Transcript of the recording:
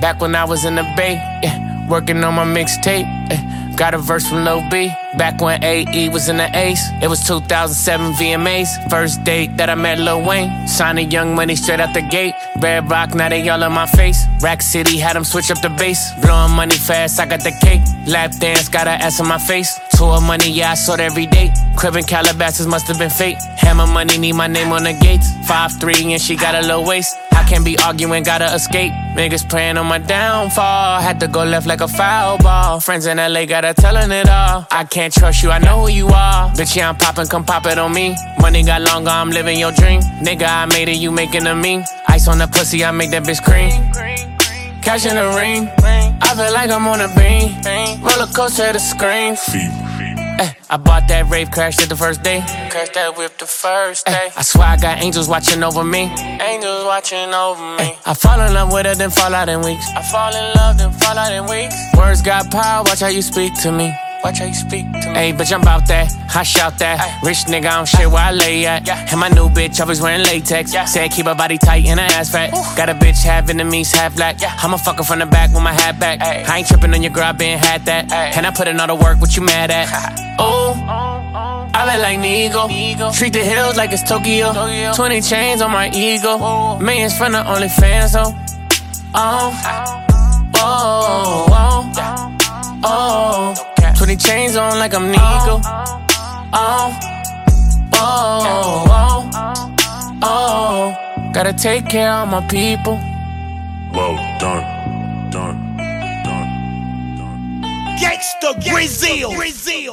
Back when I was in the Bay, yeah, working on my mixtape. Got a verse from Lil B. Back when AE was in the Ace. It was 2007 VMAs. First date that I met Lil Wayne. Signing Young Money straight out the gate. Red Rock, now they all in my face. Rack City had them switch up the bass. Blowing money fast, I got the cake. Lap dance, got her ass on my face. Tour money, yeah, I saw it every day. Crib in Calabasas must have been fake. Hammer money, need my name on the gates. 5'3" and she got a low waist. I can't be arguing, gotta escape. Niggas praying on my downfall. Had to go left like a foul ball. Friends in LA gotta tellin' it all. I can't trust you, I know who you are. Bitch, yeah, I'm poppin', come pop it on me. Money got longer, I'm living your dream. Nigga, I made it, you making a meme. Ice on the pussy, I make that bitch cream. Cash in the ring, I feel like I'm on a beam. Roller coaster to the screen. I bought that rave, crashed it the first day. Crashed that whip the first day. I swear I got angels watching over me. Angels watching over me. I fall in love with her, then fall out in weeks. I fall in love, then fall out in weeks. Words got power, watch how you speak to me. Watch how you speak to me. Hey, bitch, I'm bout that. I shout that. Rich nigga, I don't shit where I lay at. And my new bitch always wearing latex. Said keep her body tight and her ass fat. Got a bitch half Vietnamese, half black. I'ma fuck her from the back with my hat back. I ain't tripping on your girl, I been had that. And I put in all the work, what you mad at? Oh, I look like Nigo. Treat the hills like it's Tokyo. 20 chains on my ego. Millions from the OnlyFans, though. Oh. 20 chains on like I'm Nigo. Gotta take care of my people. Well done. Gangsta Brazil.